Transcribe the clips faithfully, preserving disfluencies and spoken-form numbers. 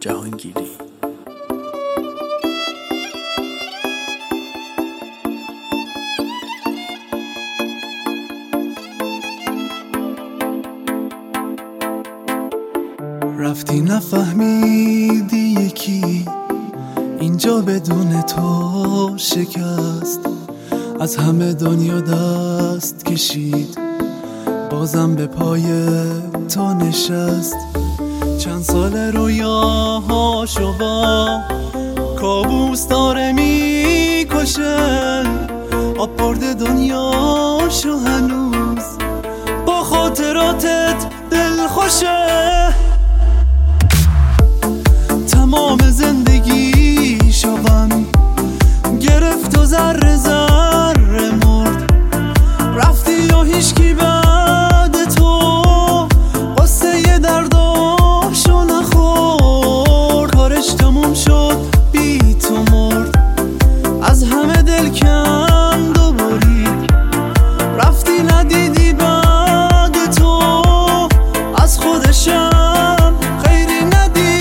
جهانگیری. رفتی نفهمیدی یکی اینجا بدون تو شکست، از همه دنیا دست کشید بازم به پای تو نشست. چند سال رویاهاشو با کابوس داره میکشه، آب برده دنیاشو هنوز با خاطراتت دل خوشه. تمام زندگی شوم گرفت و ذره ذره مرد، رفتی و هیچکی بعد تو قصه ی درداشو نخورد. کارش تموم شد بی تو مرد، از همه دل کند و برید، رفتی ندیدی بعد تو از خودشم خیری ندید.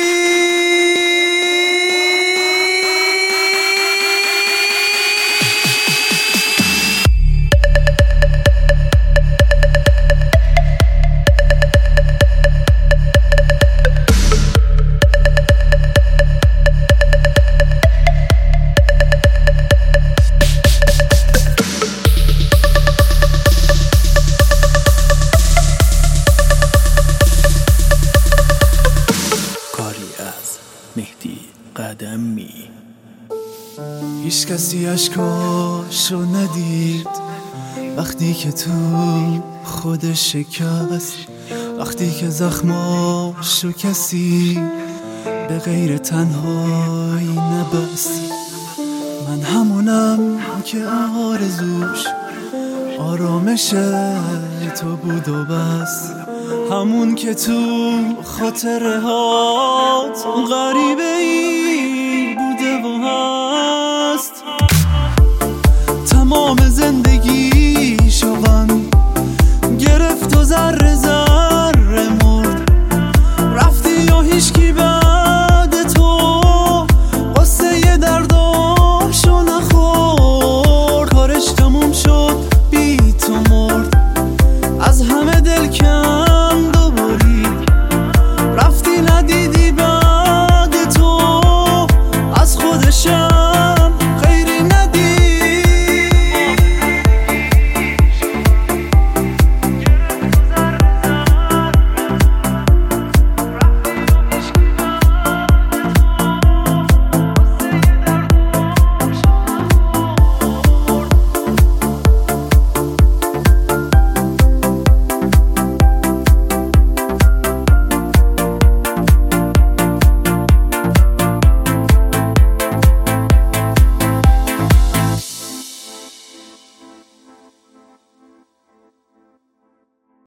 مهدی قدمی. هیچ کسی اشکاشو ندید وقتی که تو خودش شکست، وقتی که زخماشو کسی به غیر تنهایی نبست. من همونم که آرزوش آرامش تو بود و بس، همون که تو خاطره هات غریبه ای بوده و هست. تمام